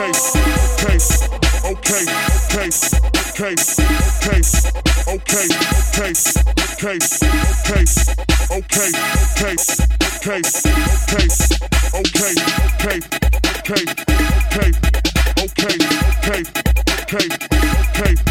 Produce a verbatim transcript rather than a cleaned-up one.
okay, okay, okay, okay, okay, okay, okay, okay, okay, okay, okay, okay, okay, okay, okay, okay, okay, okay, okay, okay.